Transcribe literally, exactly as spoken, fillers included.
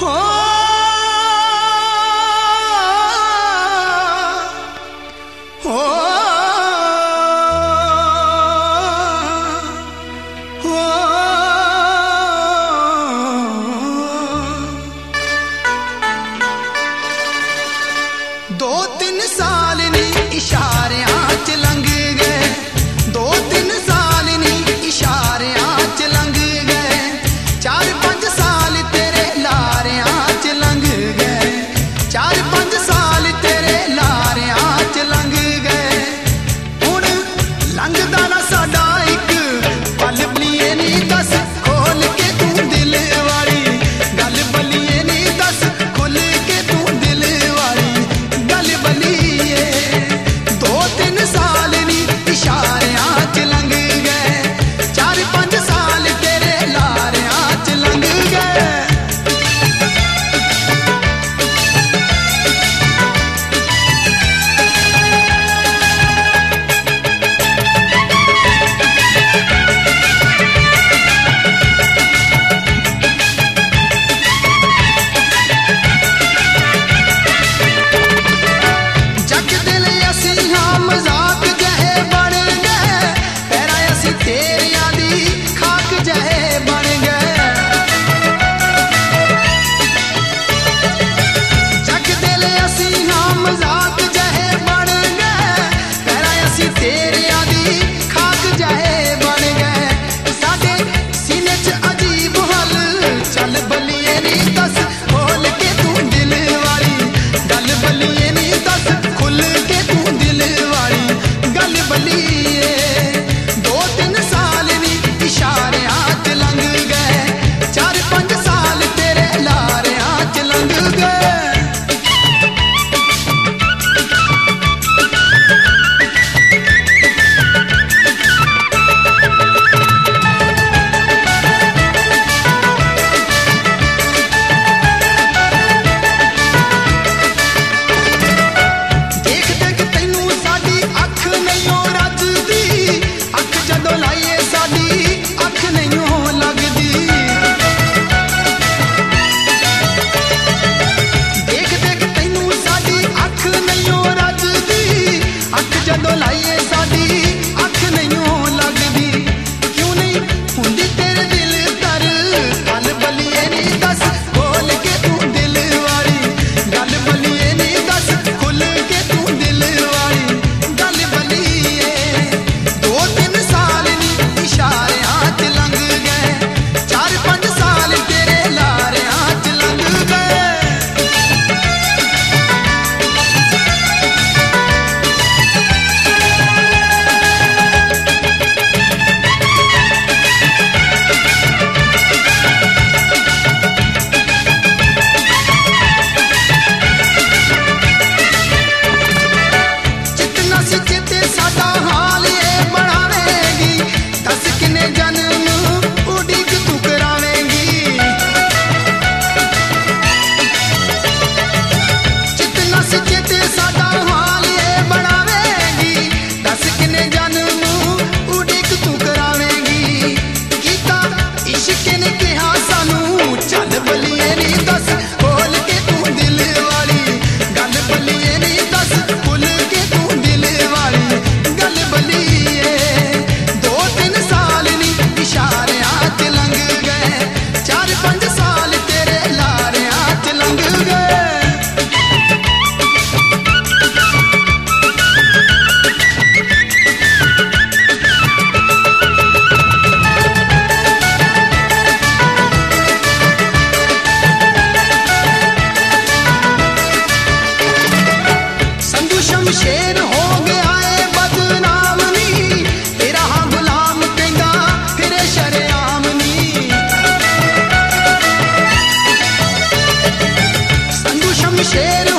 हो हो हो दो तीन साल नी इशारियां च लंघ गए, दो तीन साल नी इशारियां च लंघ गए, चार पांच साल तेरे लारियां च लंघ गए, चार पांच साल तेरे लारियां च लंघ गए। हुण लंघदा ना साडा इक पल बलिए नी दस खोल के तू दिल वाली गल, बलिए नी दस खोल के तू दिल वाली गल बलिए। दो तीन साल नी इशारियां च लंघ गए, चार पांच साल तेरे लारियां च लंघ गए। जग दिल असी हाँ मजाक जहे बन गए, पैरा असी तेरिया दी खाक जहे बन गए। जग दिल असी हाँ मजाक जहे बन गए, पैरा असी तेरिया दी खाक जहे बन गए। साडे सीने च अजीब हल चल बलिए नी दस खोल के तू दिल वाली गल, बलिए नी दस खुल के तू दिल वाली गल बलिए। दो तीन साल नी इशारियां च लंघ गए, चार पांच साल तेरे लारियां च लंघ गए। देख देख तैनू साडी अख नहीं हो रजदी, अख जदों लाइए साडी अख नहीं हो लगदी। देख देख तैनू साडी अख नहीं हो रजदी, अख जदों लाइए साडी अख नहीं हो लगदी। क्यों नहीं हुंदी तेरे दिल तर गल, बलिए नी दस खोल के तू दिल वाली गल, बलिए नी दस खुल के तू दिल वाली गल बलिए। दो तीन साल नी इशारियां च लंघ गए, चार पांच साल तेरे लारियां च लंघ गए। जितना सी चेते साडा हाल ये बनावेगी, दस किन्ने जन्म उड़ीक तू करावेगी। जितना सी चेते साडा हाल ये बनावेगी, दस किन्ने जन्म उड़ीक तू करावेगी। कीता इश्क ने कहा सानू चल बलिए नी दस खोल के तू दिल वाली गल, बलिए नी दस खुल के तू दिल वाली गल बलिए। दो तीन साल नी इशारियां च लंघ गए, चार पांच साल तेरे लारियां च लंघ गए। संधू शमशेर हो गया है बदनाम नी, तेरा हाँ गुलाम कहंदा फिरे शरेआम नी। संधू शमशेर